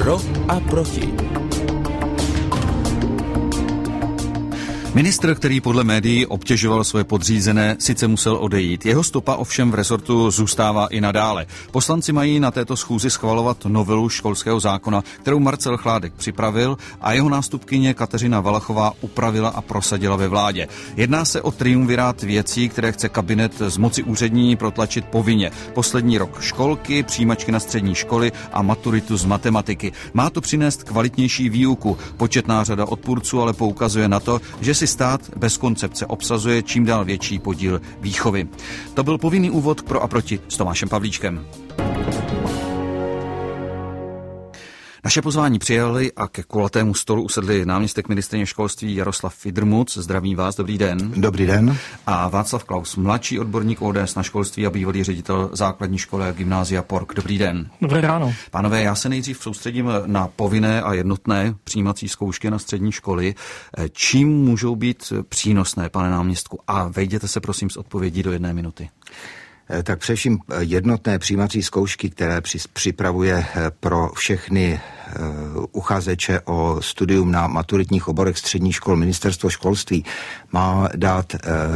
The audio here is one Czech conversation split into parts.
Pro a proti. Ministr, který podle médií obtěžoval své podřízené, sice musel odejít. Jeho stopa ovšem v rezortu zůstává i nadále. Poslanci mají na této schůzi schvalovat novelu školského zákona, kterou Marcel Chládek připravil a jeho nástupkyně Kateřina Valachová upravila a prosadila ve vládě. Jedná se o triumvirát věcí, které chce kabinet z moci úřední protlačit povinně. Poslední rok školky, přijímačky na střední školy a maturitu z matematiky. Má to přinést kvalitnější výuku. Početná řada odpůrců ale poukazuje na to, že si stát bez koncepce obsazuje čím dál větší podíl výchovy. To byl povinný úvod k Pro a proti s Tomášem Pavlíčkem. Naše pozvání přijali a ke kulatému stolu usedli náměstek ministryně školství Jaroslav Fidrmuc. Zdravím vás, dobrý den. Dobrý den. A Václav Klaus, mladší odborník ODS na školství a bývalý ředitel základní školy a gymnázia Pork. Dobrý den. Dobré ráno. Pánové, já se nejdřív soustředím na povinné a jednotné přijímací zkoušky na střední školy. Čím můžou být přínosné, pane náměstku? A vejděte se prosím s odpovědí do 1 minuty. Tak především jednotné přijímací zkoušky, které připravuje pro všechny uchazeče o studium na maturitních oborech středních škol Ministerstvo školství, má dát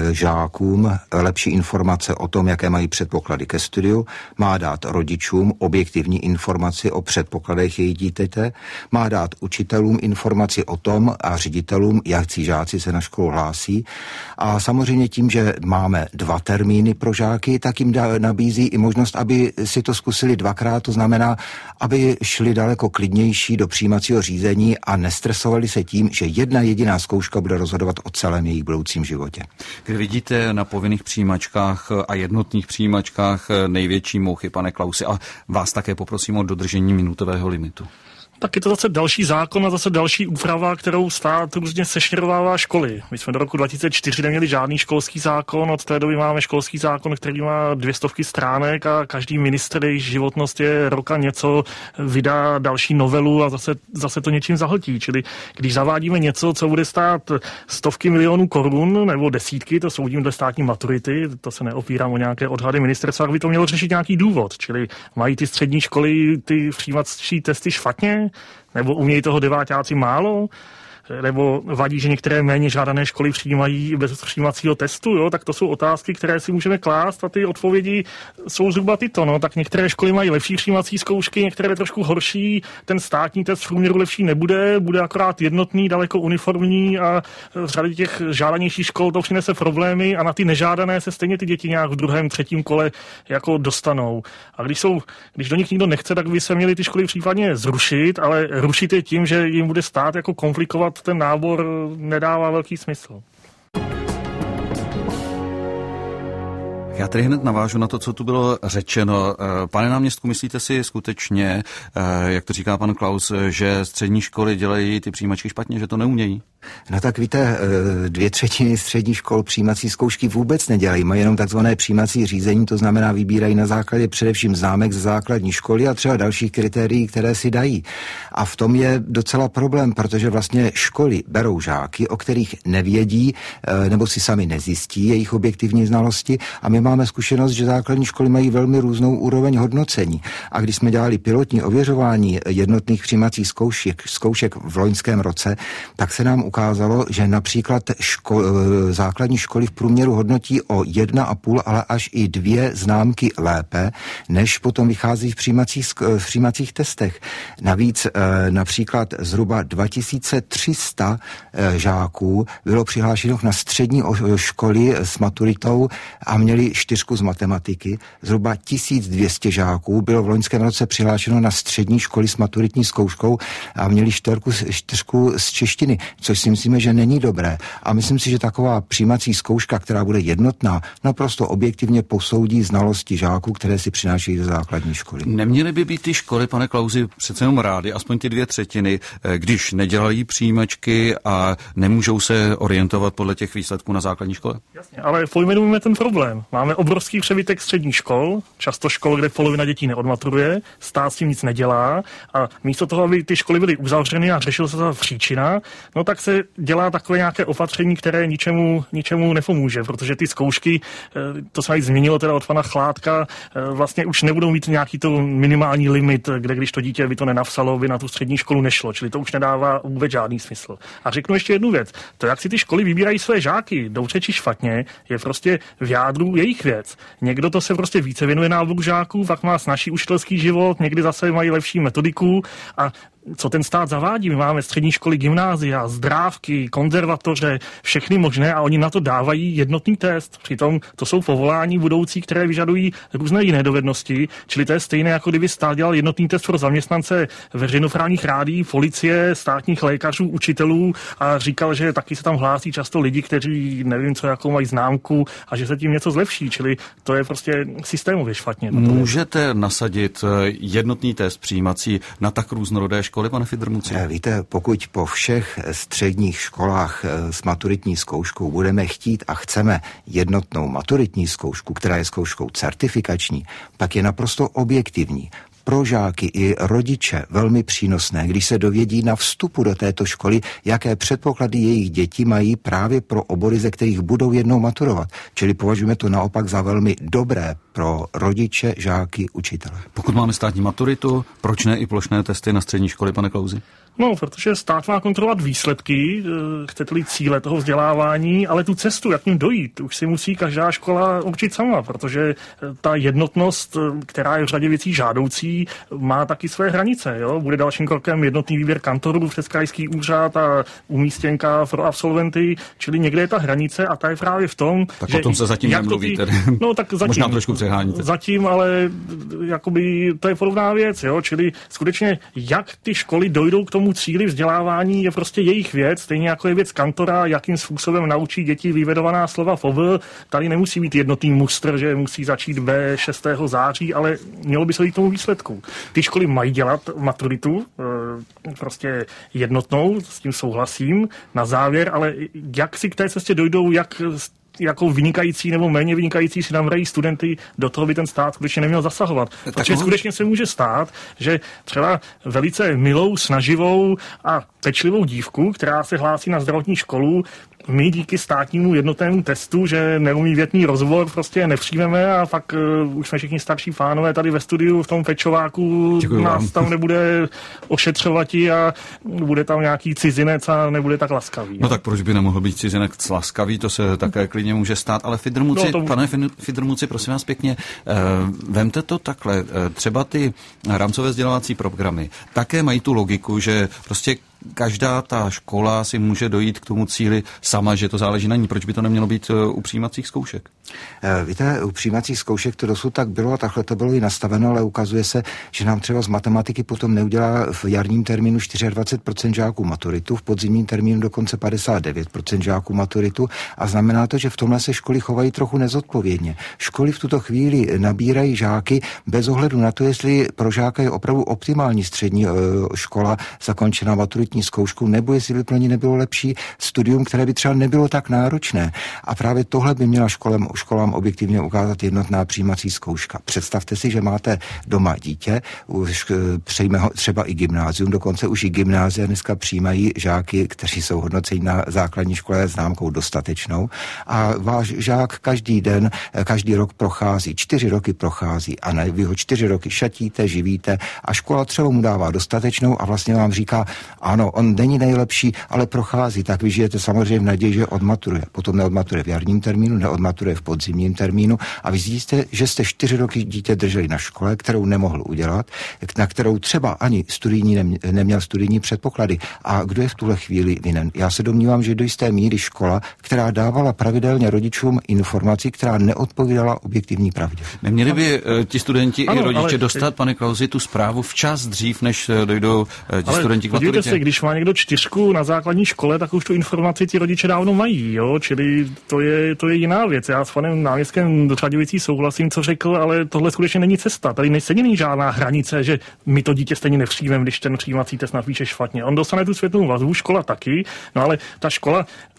žákům lepší informace o tom, jaké mají předpoklady ke studiu, má dát rodičům objektivní informaci o předpokladech jejich dítěte, má dát učitelům informaci o tom a ředitelům, jakcí žáci se na školu hlásí. A samozřejmě tím, že máme 2 termíny pro žáky, tak jim nabízí i možnost, aby si to zkusili 2krát, to znamená, aby šli daleko klidnější do přijímacího řízení a nestresovali se tím, že jedna jediná zkouška bude rozhodovat o celém jejich budoucím životě. Kdy vidíte na povinných přijímačkách a jednotných přijímačkách největší mouchy, pane Klausi, a vás také poprosím o dodržení minutového limitu. Tak je to zase další zákon a zase další úprava, kterou stát různě sešněrovává školy. My jsme do roku 2004 neměli žádný školský zákon, od té doby máme školský zákon, který má 200 stránek a každý ministr, jejíž životnost je roka něco, vydá další novelu a zase to něčím zahltí. Čili když zavádíme něco, co bude stát stovky milionů korun nebo desítky, to soudím dle státní maturity, to se neopírám o nějaké odhady ministerstva, by to mělo řešit nějaký důvod. Čili mají ty střední školy ty přijímací testy špatně? Nebo umějí toho deváťáci málo? Nebo vadí, že některé méně žádané školy přijímají bez přijímacího testu, jo? Tak to jsou otázky, které si můžeme klást a ty odpovědi jsou zhruba tyto, no. Tak některé školy mají lepší přijímací zkoušky, některé trošku horší, ten státní test v průměru lepší bude akorát jednotný, daleko uniformní a v řadě těch žádanějších škol to přinese problémy a na ty nežádané se stejně ty děti nějak v 2., 3. kole jako dostanou. A když do nich nikdo nechce, tak by se měly ty školy případně zrušit, ale rušit je tím, že jim bude stát jako komplikovat ten nábor, nedává velký smysl. Já tady hned navážu na to, co tu bylo řečeno. Pane náměstku, myslíte si skutečně, jak to říká pan Klaus, že střední školy dělají ty přijímačky špatně, že to neumějí? No tak víte, 2/3 středních škol přijímací zkoušky vůbec nedělají, mají jenom takzvané přijímací řízení, to znamená vybírají na základě především známek ze základní školy a třeba dalších kritérií, které si dají. A v tom je docela problém, protože vlastně školy berou žáky, o kterých nevědí nebo si sami nezjistí jejich objektivní znalosti a my máme zkušenost, že základní školy mají velmi různou úroveň hodnocení. A když jsme dělali pilotní ověřování jednotných přijímacích zkoušek v loňském roce, tak se nám ukázalo, že například základní školy v průměru hodnotí o 1,5, ale až i 2 známky lépe, než potom vychází v přijímacích testech. Navíc například zhruba 2300 žáků bylo přihlášeno na střední školy s maturitou a měli 4 z matematiky. Zhruba 1200 žáků bylo v loňském roce přihlášeno na střední školy s maturitní zkouškou a měli 4 z češtiny, což si myslíme, že není dobré. A myslím si, že taková přijímací zkouška, která bude jednotná, naprosto objektivně posoudí znalosti žáků, které si přinášejí do základní školy. Neměly by být ty školy, pane Klausi, přece jenom rády, aspoň ty 2/3, když nedělají přijímačky a nemůžou se orientovat podle těch výsledků na základní škole? Jasně, ale pojmenujeme ten problém. Máme Máme obrovský přebytek středních škol, často škol, kde polovina dětí neodmaturuje, stát s tím nic nedělá a místo toho, aby ty školy byly uzavřeny a řešila se ta příčina, no tak se dělá takové nějaké opatření, které ničemu nepomůže, protože ty zkoušky, to se změnilo teda od pana Chládka, vlastně už nebudou mít nějaký to minimální limit, kde když to dítě by to nenapsalo, by na tu střední školu nešlo, čili to už nedává vůbec žádný smysl. A řeknu ještě jednu věc, to jak si ty školy vybírají své žáky, dobře či špatně, je prostě v jádru jejich věc. Někdo to se prostě více věnuje náboru žáků, pak má snazší učitelský život, někdy zase mají lepší metodiku a co ten stát zavádí? My máme střední školy, gymnázia, zdrávky, konzervatoře, všechny možné a oni na to dávají jednotný test. Přitom to jsou povolání budoucí, které vyžadují různé jiné dovednosti, čili to je stejné, jako kdyby stát dělal jednotný test pro zaměstnance veřejnoprávních rádií, policie, státních lékařů, učitelů a říkal, že taky se tam hlásí často lidi, kteří nevím, co jakou mají známku a že se tím něco zlepší, čili to je prostě systémově špatně. Můžete nasadit jednotný test přijímací na tak různorodé školy, pane Fidrmuci? Víte, pokud po všech středních školách s maturitní zkouškou budeme chtít a chceme jednotnou maturitní zkoušku, která je zkouškou certifikační, pak je naprosto objektivní. Pro žáky i rodiče velmi přínosné, když se dovědí na vstupu do této školy, jaké předpoklady jejich děti mají právě pro obory, ze kterých budou jednou maturovat. Čili považujeme to naopak za velmi dobré pro rodiče, žáky, učitele. Pokud máme státní maturitu, proč ne i plošné testy na střední školy, pane Klausi? No, protože stát má kontrolovat výsledky, chcete-li cíle toho vzdělávání, ale tu cestu, jak ním dojít, už si musí každá škola určit sama, protože ta jednotnost, která je v řadě věcí žádoucí, má taky své hranice. Jo? Bude dalším krokem jednotný výběr kantorů přes krajský úřad a umístěnka pro absolventy, čili někde je ta hranice a ta je právě v tom, tak že... o tom se zatím nemluví, no, tak zatím, možná trošku přeháníte. Zatím, ale jakoby to je podobná věc, jo? Čili skutečně, jak ty školy dojdou k tomu cíli vzdělávání, je prostě jejich věc, stejně jako je věc kantora, jakým způsobem naučí děti vyvedovaná slova FOV. Tady nemusí být jednotný mustr, že musí začít B 6. září, ale mělo by se jít k tomu výsledku. Ty školy mají dělat maturitu, prostě jednotnou, s tím souhlasím, na závěr, ale jak si k té cestě dojdou, jak jako vynikající nebo méně vynikající si namrají studenty, do toho by ten stát skutečně neměl zasahovat. Protože skutečně se může stát, že třeba velice milou, snaživou a pečlivou dívku, která se hlásí na zdravotní školu, my díky státnímu jednotnému testu, že neumí větný rozbor, prostě nepřijmeme a pak už jsme všichni starší pánové tady ve studiu v tom pečováku, nás tam nebude ošetřovati a bude tam nějaký cizinec a nebude tak laskavý. No tak proč by nemohl být cizinec laskavý, to se také klidně může stát, ale Fidrmuci, pane Fidrmuci, prosím vás pěkně, vemte to takhle, třeba ty rámcové vzdělávací programy také mají tu logiku, že prostě každá ta škola si může dojít k tomu cíli sama, že to záleží na ní. Proč by to nemělo být u přijímacích zkoušek? Víte, u přijímacích zkoušek to dosud tak bylo a takhle to bylo i nastaveno, ale ukazuje se, že nám třeba z matematiky potom neudělá v jarním termínu 24% žáků maturitu, v podzimním termínu dokonce 59% žáků maturitu a znamená to, že v tomhle se školy chovají trochu nezodpovědně. Školy v tuto chvíli nabírají žáky bez ohledu na to, jestli pro žáka je opravdu optimální střední škola zakončená maturitní zkoušku, nebo jestli by pro ní nebylo lepší studium, které by třeba nebylo tak náročné. A právě tohle by měla školám objektivně ukázat jednotná přijímací zkouška. Představte si, že máte doma dítě, už přejme ho třeba i gymnázium, dokonce už i gymnázia dneska přijímají žáky, kteří jsou hodnoceni na základní škole známkou dostatečnou a váš žák každý den, každý rok prochází, 4 roky prochází a vy ho 4 roky šatíte, živíte a škola třeba mu dává dostatečnou a vlastně vám říká, ano, on není nejlepší, ale prochází, tak vy žijete samozřejmě v naději, že odmaturuje. Potom neodmaturuje v jarním termínu, neodmaturuje v podzimním termínu a vy zjistíte, že jste 4 roky dítě drželi na škole, kterou nemohl udělat, na kterou třeba ani neměl studijní předpoklady. A kdo je v tuhle chvíli vinen? Já se domnívám, že do jisté míry škola, která dávala pravidelně rodičům informaci, která neodpovídala objektivní pravdě. Neměli by ti studenti i rodiče dostat, pane Klausi, tu zprávu včas dřív, než dojdou ti studenti k maturitě? Se, když má někdo 4 na základní škole, tak už tu informaci ti rodiče dávno mají, jo? Čili to je jiná věc. Já s panem náměstkem do řady věcí souhlasím, co řekl, ale tohle skutečně není cesta. Tady není žádná hranice, že my to dítě stejně nevřijmeme, když ten přijímací test napíše špatně. On dostane tu zpětnou vazbu, škola taky, no ale ta škola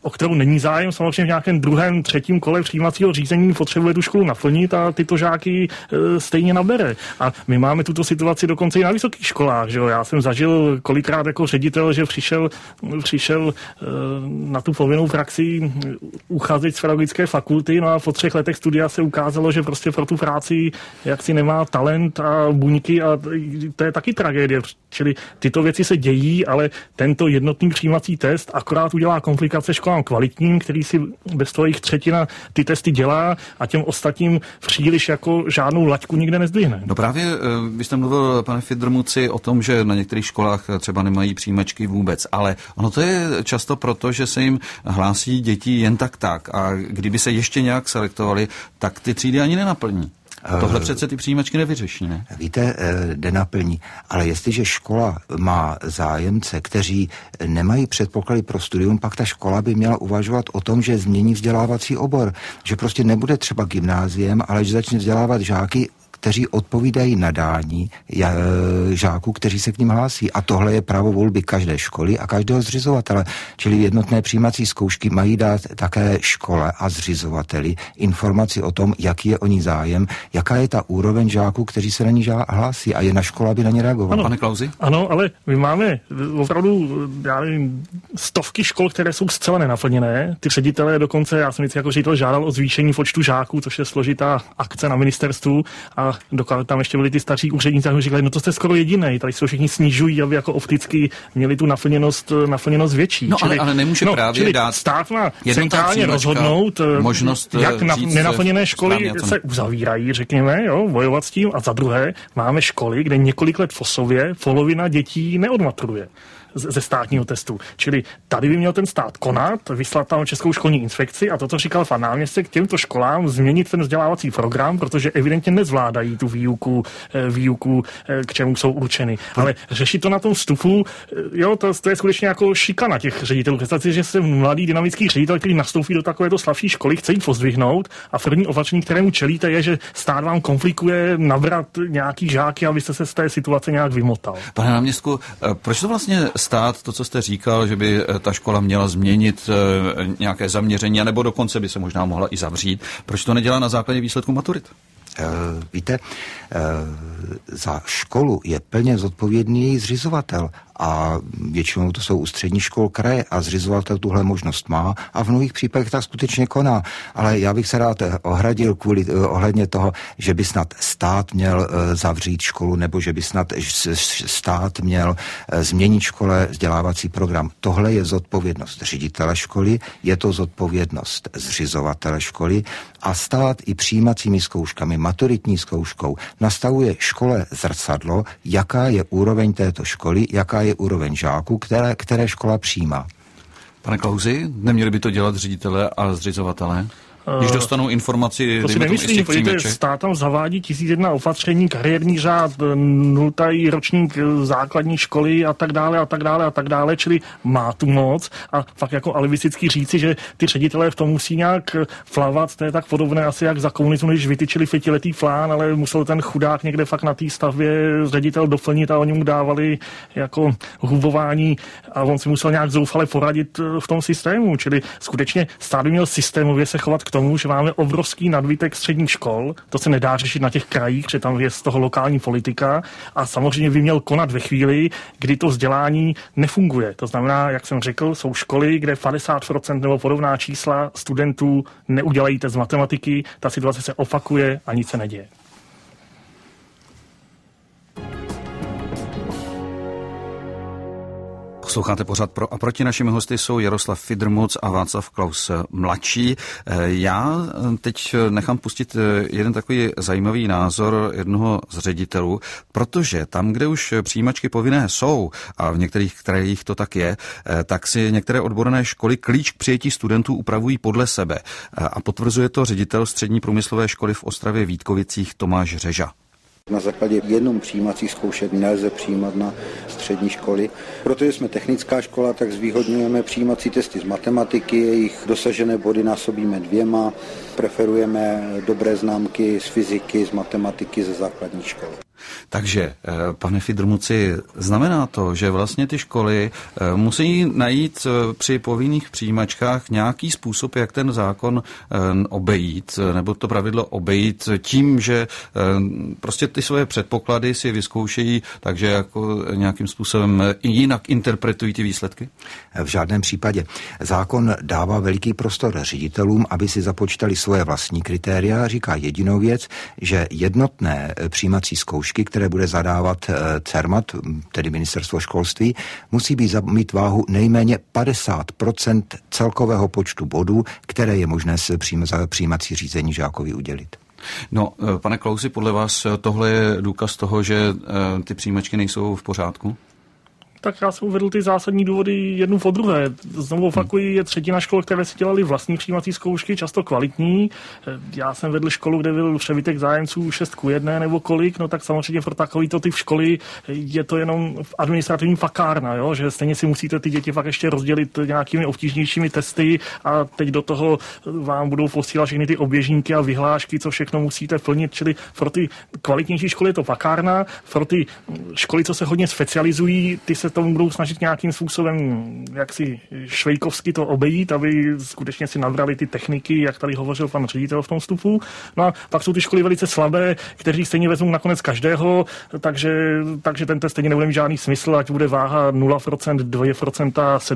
o kterou není zájem, samozřejmě v nějakém druhém, třetím kole přijímacího řízení potřebuje tu školu naplnit a tyto žáky stejně nabere. A my máme tuto situaci dokonce i na vysokých školách, že jo? Já jsem zažil kolikrát jako ředitel, že přišel na tu povinnou praxi uchazeč z pedagogické fakulty, no a po 3 letech studia se ukázalo, že prostě pro tu práci jaksi nemá talent a buňky a to je taky tragédie. Čili tyto věci se dějí, ale tento jednotný přijímací test akorát udělá komplikace školám kvalitním, který si bez toho jich třetina ty testy dělá a těm ostatním příliš jako žádnou laťku nikde nezdvihne. No právě vy jste mluvil, pane Fidrmuci, o tom, že na některých školách třeba nemají přijímačky vůbec, ale ono to je často proto, že se jim hlásí děti jen tak a kdyby se ještě nějak selektovali, tak ty třídy ani nenaplní. Tohle přece ty přijímačky nevyřeší, ne? Víte, nenaplní. Ale jestliže škola má zájemce, kteří nemají předpoklady pro studium, pak ta škola by měla uvažovat o tom, že změní vzdělávací obor. Že prostě nebude třeba gymnáziem, ale že začne vzdělávat žáky, kteří odpovídají nadání žáků, kteří se k ním hlásí. A tohle je právo volby každé školy a každého zřizovatele. Čili jednotné přijímací zkoušky mají dát také škole a zřizovateli informaci o tom, jaký je o ní zájem, jaká je ta úroveň žáků, kteří se na ní hlásí a je na škole, aby na ně reagovala. Pane Klausi? Ano, ale my máme opravdu, já nevím, stovky škol, které jsou zcela nenaplněné. Ty ředitelé dokonce, já jsem vždycky jako ředitel žádal o zvýšení počtu žáků, což je složitá akce na ministerstvu a dokud tam ještě byli ty starší úředníci, tak říkali, no to jste skoro jedinej, tady se všichni snižují, aby jako opticky měli tu naplněnost větší. No ale nemůže právě dát stát má centrálně rozhodnout, možnost jak nenaplněné školy se uzavírají, řekněme, jo, bojovat s tím. A za druhé máme školy, kde několik let v sobě polovina dětí neodmaturuje ze státního testu. Čili tady by měl ten stát konat, vyslat tam Českou školní inspekci a to, co říkal pan náměstek, těmto školám změnit ten vzdělávací program, protože evidentně nezvládají tu výuku, k čemu jsou určeny. Ale řešit to na tom vstupu, jo, to je skutečně jako šikana těch ředitelů. Představte si, že se mladý dynamický ředitel, který nastoupí do takovéto slabší školy, chce jít pozdvihnout a první opatření, kterému čelíte, je, že stát vám komplikuje nabrat nějaký žáky, abyste se z té situace nějak vymotal. Pane náměstku, proč to vlastně stát, to, co jste říkal, že by ta škola měla změnit nějaké zaměření, nebo dokonce by se možná mohla i zavřít, proč to nedělá na základě výsledku maturit? Víte, za školu je plně zodpovědný její zřizovatel a většinou to jsou ústřední škol kraje a zřizovatel tuhle možnost má a v mnohých případech tak skutečně koná. Ale já bych se rád ohradil ohledně toho, že by snad stát měl zavřít školu nebo že by snad stát měl změnit škole vzdělávací program. Tohle je zodpovědnost ředitele školy, je to zodpovědnost zřizovatele školy a stát i přijímacími zkouškami, maturitní zkouškou nastavuje škole zrcadlo, jaká je úroveň této školy, jaká je úroveň žáků, které škola přijímá. Pane Klausi, neměli by to dělat ředitelé a zřizovatelé? Když dostanou informaci, to si nemyslím, protože stát tam zavádí 1001 opatření, kariérní řád, 0. ročník základní školy a tak dále, čili má tu moc a fakt jako alibisticky říci, že ty ředitelé v tom musí nějak plavat, to je tak podobné asi jak za komunismu, když vytyčili 5letý plán, ale musel ten chudák někde fakt na té stavbě ředitel doplnit a oni mu dávali jako hubování a on si musel nějak zoufale poradit v tom systému, čili skutečně stát by měl systémově se chovat k tomu, že máme obrovský nadbytek středních škol, to se nedá řešit na těch krajích, že tam je z toho lokální politika a samozřejmě by měl konat ve chvíli, kdy to vzdělání nefunguje. To znamená, jak jsem řekl, jsou školy, kde 50% nebo podobná čísla studentů neudělají test z matematiky, ta situace se opakuje a nic se neděje. Posloucháte pořad Pro a proti. Našimi hosty jsou Jaroslav Fidrmuc a Václav Klaus mladší. Já teď nechám pustit jeden takový zajímavý názor jednoho z ředitelů, protože tam, kde už přijímačky povinné jsou, a v některých krajích to tak je, tak si některé odborné školy klíč k přijetí studentů upravují podle sebe. A potvrzuje to ředitel střední průmyslové školy v Ostravě Vítkovicích Tomáš Řeža. Na základě jenom přijímacích zkoušek nelze přijímat na střední školy. Protože jsme technická škola, tak zvýhodňujeme přijímací testy z matematiky, jejich dosažené body násobíme 2, preferujeme dobré známky z fyziky, z matematiky ze základní školy. Takže, pane Fidrmuci, znamená to, že vlastně ty školy musí najít při povinných přijímačkách nějaký způsob, jak ten zákon obejít, nebo to pravidlo obejít tím, že prostě ty svoje předpoklady si vyzkoušejí, takže jako nějakým způsobem jinak interpretují ty výsledky? V žádném případě. Zákon dává veliký prostor ředitelům, aby si započítali svoje vlastní kritéria a říká jedinou věc, že jednotné přijímací zkoušky, které bude zadávat CERMAT, tedy Ministerstvo školství, musí mít váhu nejméně 50% celkového počtu bodů, které je možné se za přijímací řízení žákovi udělit. No, pane Klausi, podle vás tohle je důkaz toho, že ty přijímačky nejsou v pořádku? Tak já jsem uvedl ty zásadní důvody jednu po druhé. Znovu opakuji, je třetina škol, které si dělali vlastní přijímací zkoušky, často kvalitní. Já jsem vedl školu, kde byl přebytek zájemců 6:1 nebo kolik, no tak samozřejmě pro takovýto typ školy je to jenom administrativní fakárna, jo? Že stejně si musíte ty děti fakt ještě rozdělit nějakými obtížnějšími testy a teď do toho vám budou posílat všechny ty oběžníky a vyhlášky, co všechno musíte plnit, čili pro ty kvalitnější školy je to fakárna, pro ty školy, co se hodně specializují, ty se tomu budou snažit nějakým způsobem jaksi švejkovsky to obejít, aby skutečně si nabrali ty techniky, jak tady hovořil pan ředitel v tom vstupu. No a pak jsou ty školy velice slabé, kteří stejně vezmou nakonec každého, takže ten test stejně nebude mít žádný smysl, ať bude váha 0%, 2%,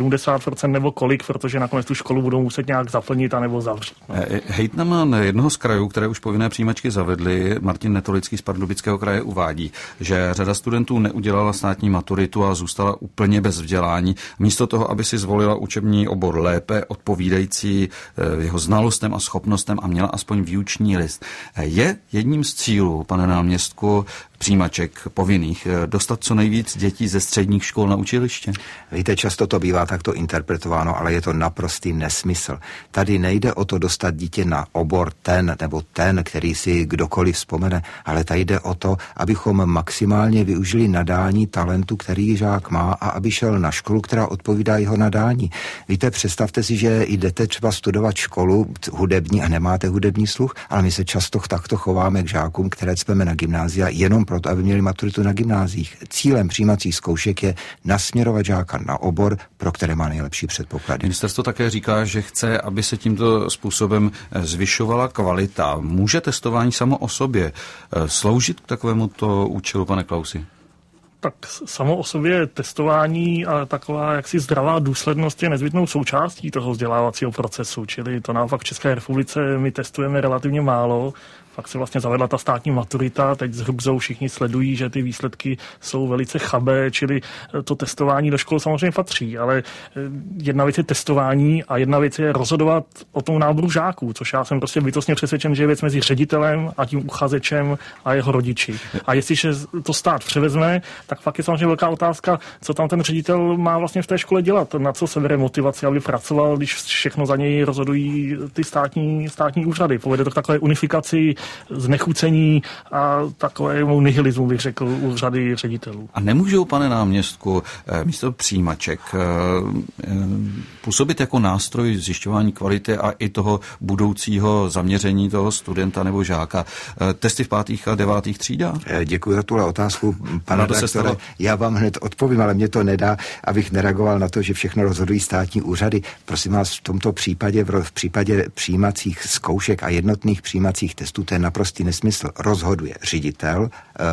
70% nebo kolik, protože nakonec tu školu budou muset nějak zaplnit a nebo zavřít. No. Hejtman jednoho z krajů, které už povinné přijímačky zavedly, Martin Netolický z Pardubického kraje, uvádí, že řada studentů neudělala státní maturitu a zůstala úplně bez vzdělání. Místo toho, aby si zvolila učební obor lépe odpovídající jeho znalostem a schopnostem a měla aspoň výuční list. Je jedním z cílů, pane náměstku, přijímaček povinných dostat co nejvíc dětí ze středních škol na učiliště? Víte, často to bývá takto interpretováno, ale je to naprostý nesmysl. Tady nejde o to dostat dítě na obor ten nebo ten, který si kdokoliv vzpomene, ale tady jde o to, abychom maximálně využili nadání talentu, který žák má a aby šel na školu, která odpovídá jeho nadání. Víte, představte si, že jdete třeba studovat školu hudební a nemáte hudební sluch, ale my se často takto chováme k žákům, které cpeme na gymnázia jenom proto, aby měli maturitu na gymnáziích. Cílem přijímacích zkoušek je nasměrovat žáka na obor, pro které má nejlepší předpoklady. Ministerstvo také říká, že chce, aby se tímto způsobem zvyšovala kvalita. Může testování samo o sobě sloužit k takovémuto účelu, pane Klausi? Tak samo o sobě testování a taková jaksi zdravá důslednost je nezbytnou součástí toho vzdělávacího procesu, čili to naopak v České republice my testujeme relativně málo. Pak se vlastně zavedla ta státní maturita, teď s hrubzou všichni sledují, že ty výsledky jsou velice chabé, čili to testování do škol samozřejmě patří, ale jedna věc je testování a jedna věc je rozhodovat o tom náboru žáků, což já jsem prostě bytostně přesvědčen, že je věc mezi ředitelem a tím uchazečem a jeho rodiči. A jestliže to stát převezme, tak pak je samozřejmě velká otázka, co tam ten ředitel má vlastně v té škole dělat, na co se bere motivaci, aby pracoval, když všechno za něj rozhodují ty státní úřady. Povede to k takové unifikaci, znechucení a takovému nihilismu, bych řekl, u řady ředitelů. A nemůžou, pane náměstku, místo přijímaček působit jako nástroj zjišťování kvality a i toho budoucího zaměření toho studenta nebo žáka testy v 5. a 9. třídách? Děkuji za tuhle otázku, pane redaktore. Já vám hned odpovím, ale mě to nedá, abych nereagoval na to, že všechno rozhodují státní úřady. Prosím vás, v tomto případě, v případě přijímacích zkoušek a jednotných přijímacích testů, to je naprostý nesmysl. Rozhoduje ředitel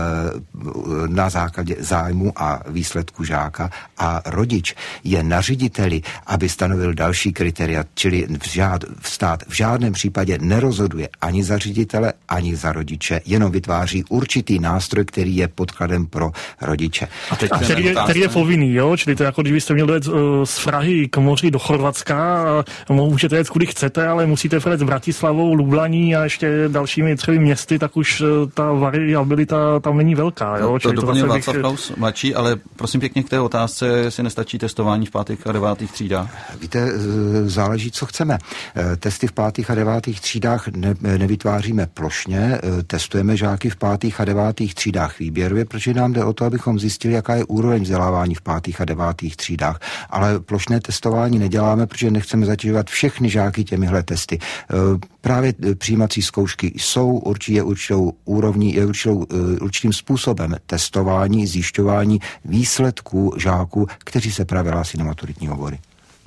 na základě zájmu a výsledku žáka a rodič je na řediteli, aby stanovil další kritéria, čili stát v žádném případě nerozhoduje ani za ředitele, ani za rodiče, jenom vytváří určitý nástroj, který je podkladem pro rodiče. A který je povinný, jo? Čili to jako kdybyste měli jet z Prahy k moři do Chorvatska, můžete jet kudy chcete, ale musíte jet s Bratislavou, Lublaní a ještě dalšími třemi městy, tak už ta variabilita tam není velká. Jo? To doplnil Václav Klaus mladší, ale prosím pěkně k té otázce, jestli nestačí testování v 5. a 9. třídách. Víte, záleží, co chceme. Testy v 5. a 9. třídách nevytváříme plošně, testujeme žáky v 5. a 9. třídách výběrově, protože nám jde o to, abychom zjistili, jaká je úroveň vzdělávání v 5. a 9. třídách. Ale plošné testování neděláme, protože nechceme zatěžovat všechny žáky těmihle testy. právě přijímací zkoušky jsou určitou úrovní, určitým způsobem testování, zjišťování výsledků žáků, kteří se právě hlásí na maturitní obory.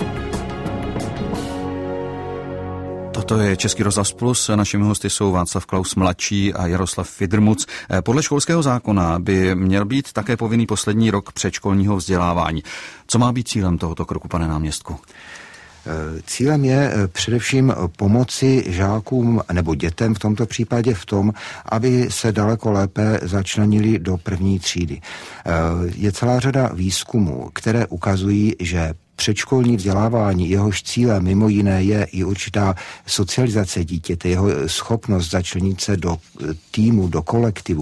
Toto je Český rozhlas Plus. Našimi hosty jsou Václav Klaus mladší a Jaroslav Fidrmuc. Podle školského zákona by měl být také povinný poslední rok předškolního vzdělávání. Co má být cílem tohoto kroku, pane náměstku? Cílem je především pomoci žákům nebo dětem v tomto případě v tom, aby se daleko lépe začlenili do první třídy. Je celá řada výzkumů, které ukazují, že předškolní vzdělávání, jehož cílem mimo jiné je i určitá socializace dítěte, jeho schopnost začlenit se do týmu, do kolektivu,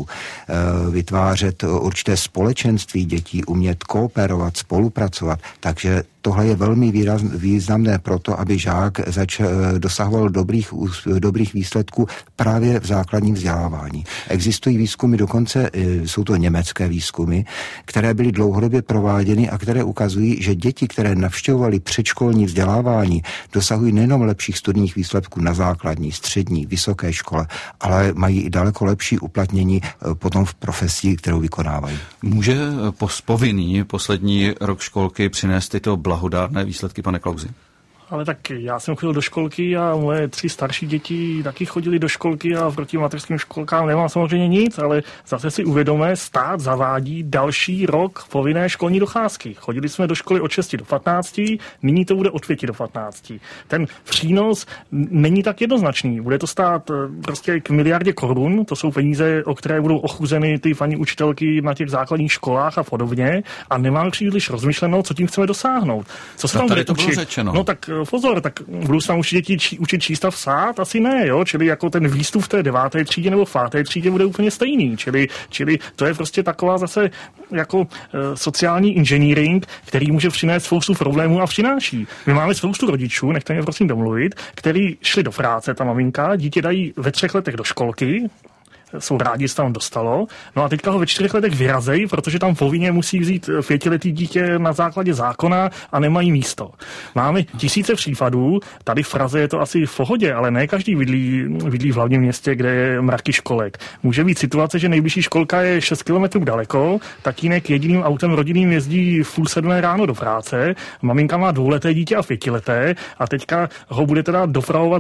vytvářet určité společenství dětí, umět kooperovat, spolupracovat, takže tohle je velmi významné proto, aby žák dosahoval dobrých výsledků právě v základním vzdělávání. Existují výzkumy, dokonce jsou to německé výzkumy, které byly dlouhodobě prováděny a které ukazují, že děti, které navštěvovaly předškolní vzdělávání, dosahují nejenom lepších studijních výsledků na základní, střední, vysoké škole, ale mají i daleko lepší uplatnění potom v profesi, kterou vykonávají. Může povinný poslední rok školky přinést tyto blahodárné výsledky, pane Klausi? Ale tak já jsem chodil do školky a moje 3 starší děti taky chodili do školky a proti mateřským školkám nemám samozřejmě nic, ale zase si uvědomíme, stát zavádí další rok povinné školní docházky. Chodili jsme do školy od 6 do 15, nyní to bude od 5 do 15. Ten přínos není tak jednoznačný. Bude to stát prostě k miliardě korun, to jsou peníze, o které budou ochuzeny ty paní učitelky na těch základních školách a podobně a nemám příliš rozmyšleno, co tím chceme dosáhnout. Co se tam bude učit? No tak pozor, tak budou se tam učit číst a psát? Asi ne, jo? Čili jako ten výstup v té 9. třídě nebo v 5. třídě bude úplně stejný. Čili to je prostě taková zase jako sociální inženýring, který může přinést spoustu problémů a přináší. My máme spoustu rodičů, nechte mě prosím domluvit, který šli do práce, ta maminka, dítě dají ve 3 letech do školky, jsou rádi, že se tam dostalo. No a teďka ho ve 4 letech vyrazejí, protože tam povinně musí vzít 5letý dítě na základě zákona a nemají místo. Máme tisíce případů, tady v Praze je to asi v pohodě, ale ne každý bydlí v hlavním městě, kde je mraky školek. Může být situace, že nejbližší školka je 6 kilometrů daleko, tatínek jediným autem rodinným jezdí v 6:30 ráno do práce, maminka má 2leté dítě a 5leté a teďka ho bude teda dopravovat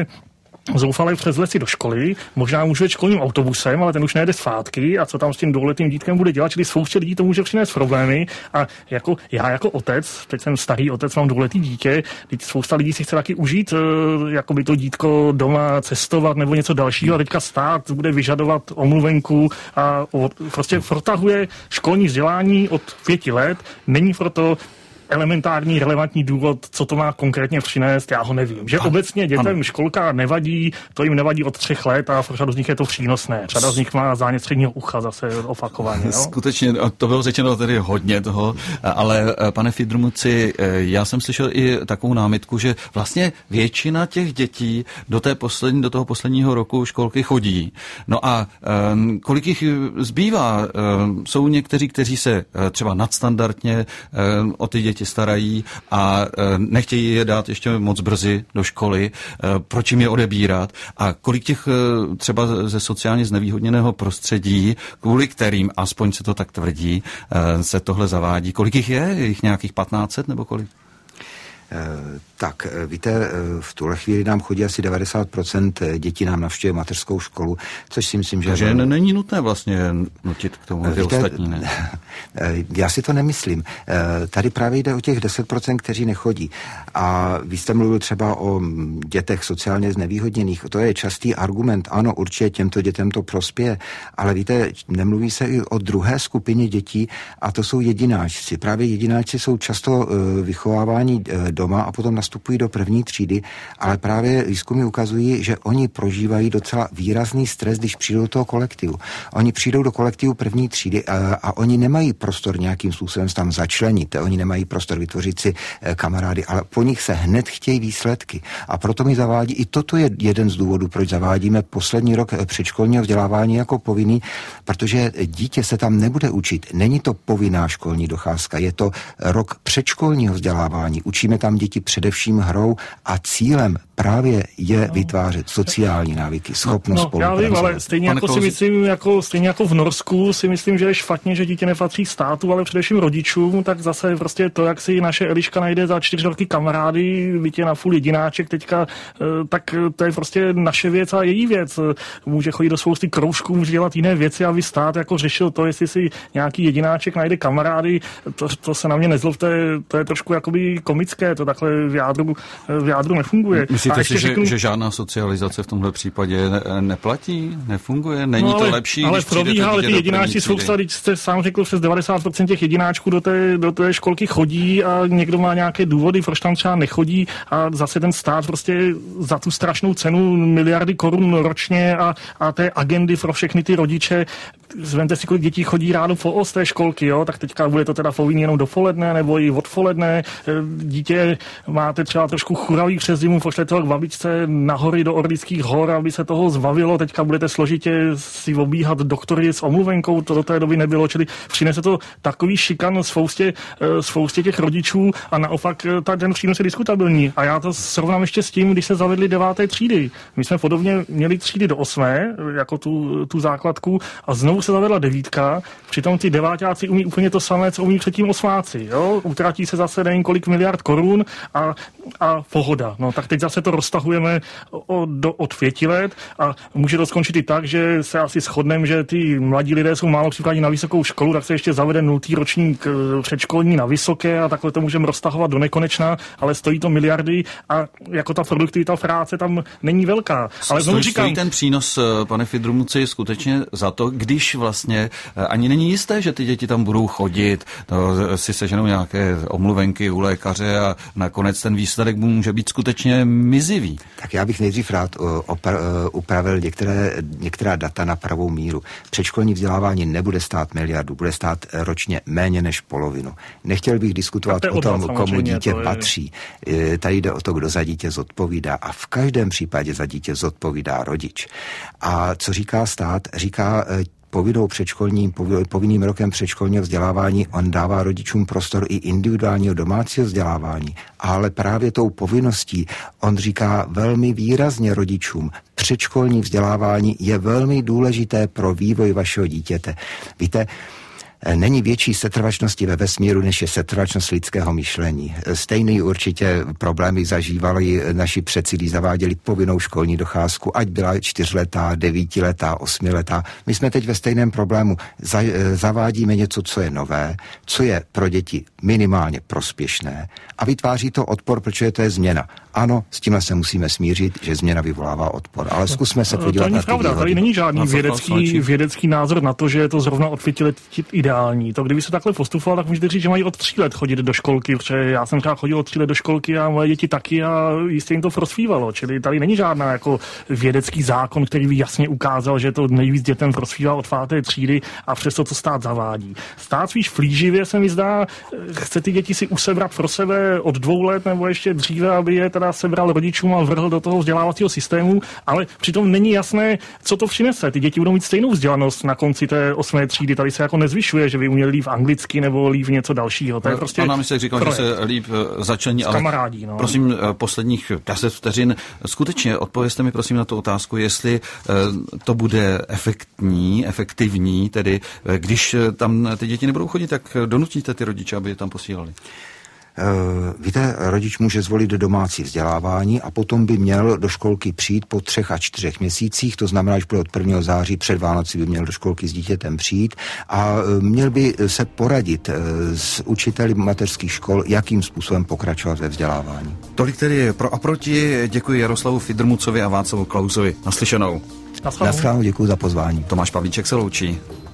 zoufale přes lesy do školy, možná může jít školním autobusem, ale ten už nejede zpátky a co tam s tím 2letým dítkem bude dělat, čili spoustě lidí to může přinést problémy a já jako otec, teď jsem starý otec, mám 2letý dítě, teď spousta lidí si chce taky užít, jako by to dítko doma cestovat nebo něco dalšího a teďka stát bude vyžadovat omluvenku a prostě protahuje školní vzdělání od 5 let, není proto elementární, relevantní důvod, co to má konkrétně přinést, já ho nevím. Že obecně dětem školka nevadí, to jim nevadí od 3 let a pro řadu z nich je to přínosné. Řada z nich má zánět středního ucha zase opakovaně. Jo? Skutečně, to bylo řečeno tedy hodně toho, ale pane Fidrmuci, já jsem slyšel i takovou námitku, že vlastně většina těch dětí do toho posledního roku školky chodí. No a kolik jich zbývá? Jsou někteří, kteří se třeba nadstandardně o ty děti starají a nechtějí je dát ještě moc brzy do školy, proč jim je odebírat a kolik těch třeba ze sociálně znevýhodněného prostředí, kvůli kterým, aspoň se to tak tvrdí, se tohle zavádí. Kolik jich je? Je jich nějakých 1500 nebo kolik? Tak, víte, v tuhle chvíli nám chodí asi 90% dětí nám navštěvuje mateřskou školu, což si myslím, že... Takže není nutné vlastně nutit k tomu ty ostatní, ne? Já si to nemyslím. Tady právě jde o těch 10%, kteří nechodí. A vy jste mluvil třeba o dětech sociálně znevýhodněných. To je častý argument. Ano, určitě těmto dětem to prospěje, ale víte, nemluví se i o druhé skupině dětí a to jsou jedináčci. Právě jedináčci jsou často vychováváni doma a potom nastupují do první třídy, ale právě výzkumy ukazují, že oni prožívají docela výrazný stres, když přijdou do toho kolektivu. Oni přijdou do kolektivu první třídy a oni nemají prostor nějakým způsobem tam začlenit, oni nemají prostor vytvořit si kamarády, ale po nich se hned chtějí výsledky. A proto mi zavádí, i toto je jeden z důvodů, proč zavádíme poslední rok předškolního vzdělávání jako povinný, protože dítě se tam nebude učit. Není to povinná školní docházka, je to rok předškolního vzdělávání. Učíme tam děti především hrou a cílem právě je vytvářet sociální návyky, schopnost spolupracovat. Já vím, ale stejně jako v Norsku si myslím, že je špatně, že dítě nepatří státu, ale především rodičům, tak zase prostě to, jak si naše Eliška najde za 4 roky kamarády, bytě na full jedináček teďka, tak to je prostě naše věc a její věc. Může chodit do spousty kroužků, může dělat jiné věci, aby stát jako řešil to, jestli si nějaký jedináček najde kamarády, to se na mě nezlobte, to je trošku jakoby komické, to takhle v jádru nefunguje. Myslíte si, že žádná socializace v tomhle případě neplatí, nefunguje? Není to lepší, ale když probíhá, ale ty jedináčci spousta, když jste sám řekl, přes 90% těch jedináčků do té školky chodí a někdo má nějaké důvody, proč tam třeba nechodí a zase ten stát prostě za tu strašnou cenu miliardy korun ročně a té agendy pro všechny ty rodiče. Zvemte si, kolik dětí chodí ráno z té školky, jo? Tak teďka bude to teda povinný jenom dopoledne nebo i odpoledne. Dítě máte třeba trošku churavý přes zimu, pošlete ho k babičce na hory do Orlických hor, aby se toho zbavilo. Teďka budete složitě si obíhat doktory s omluvenkou, to do té doby nebylo, čili přinese to takový šikan spoustě těch rodičů a naopak ten přínos je diskutabilní. A já to srovnám ještě s tím, když se zavedly 9. třídy. My jsme podobně měli třídy do 8, jako tu základku, a znovu se zavedla 9, přitom ty deváťáci umí úplně to samé, co umí předtím 8. Jo? Utratí se zase nevím kolik miliard korun a pohoda. No tak teď zase to roztahujeme od 5 let a může to skončit i tak, že se asi shodneme, že ty mladí lidé jsou málo připraveni na vysokou školu, tak se ještě zavede 0. ročník předškolní na vysoké a takhle to můžeme roztahovat do nekonečna, ale stojí to miliardy a jako ta produktivita práce tam není velká. Ale znovu říkám, stojí ten přínos, pane Fidrumuci, skutečně za to, když vlastně ani není jisté, že ty děti tam budou chodit, si seženou nějaké omluvenky u lékaře a nakonec ten výsledek může být skutečně mizivý. Tak já bych nejdřív rád upravil některá data na pravou míru. Předškolní vzdělávání nebude stát miliardu, bude stát ročně méně než polovinu. Nechtěl bych diskutovat o tom, komu dítě patří. Tady jde o to, kdo za dítě zodpovídá a v každém případě za dítě zodpovídá rodič. A co říká stát? Říká povinným rokem předškolního vzdělávání on dává rodičům prostor i individuálního domácího vzdělávání, ale právě tou povinností on říká velmi výrazně rodičům, předškolní vzdělávání je velmi důležité pro vývoj vašeho dítěte. Víte, není větší setrvačnosti ve vesmíru, než je setrvačnost lidského myšlení. Stejný určitě problémy zažívali naši předci, když zaváděli povinnou školní docházku, ať byla 4letá, 9letá, 8letá. My jsme teď ve stejném problému. Zavádíme něco, co je nové, co je pro děti minimálně prospěšné a vytváří to odpor, protože to je změna. Ano, s tímhle se musíme smířit, že změna vyvolává odpor, ale zkusme se podívat na ty výhody. Tady není žádný vědecký názor na to, že je to zrovna od 5 let ideální. To kdyby se takhle postupoval, tak můžete říct, že mají od 3 let chodit do školky, protože já jsem třeba chodil od 3 let do školky a moje děti taky a jistě jim to prospívalo. Čili tady není žádná jako vědecký zákon, který by jasně ukázal, že to nejvíc dětem prospívá od 5. třídy a přesto to stát zavádí. Stát spíš flíživě se mi zdá, chce ty děti si usebrat pro sebe od 2 let nebo ještě dříve, aby je teda sebral rodičům a vrhl do toho vzdělávacího systému, ale přitom není jasné, co to přinese. Ty děti budou mít stejnou vzdělanost na konci té 8. třídy. Tady se jako nezvyšuje, že by uměli líp anglicky nebo líp něco dalšího. To je prostě Pan náměstek říkal, že se líp začlení, ale kamarádí, no. Prosím, posledních 10 vteřin. Skutečně odpovězte mi prosím na tu otázku, jestli to bude efektivní, tedy když tam ty děti nebudou chodit, tak donutíte ty rodiče, aby je tam posílali. Víte, rodič může zvolit domácí vzdělávání a potom by měl do školky přijít po 3 a 4 měsících, to znamená, že bude od 1. září před Vánoci by měl do školky s dítětem přijít a měl by se poradit s učiteli mateřských škol, jakým způsobem pokračovat ve vzdělávání. Tolik tedy pro a proti. Děkuji Jaroslavu Fidrmucovi a Václavu Klausovi. Naslyšenou. Naschledanou, děkuji za pozvání. Tomáš Pavlíček se loučí.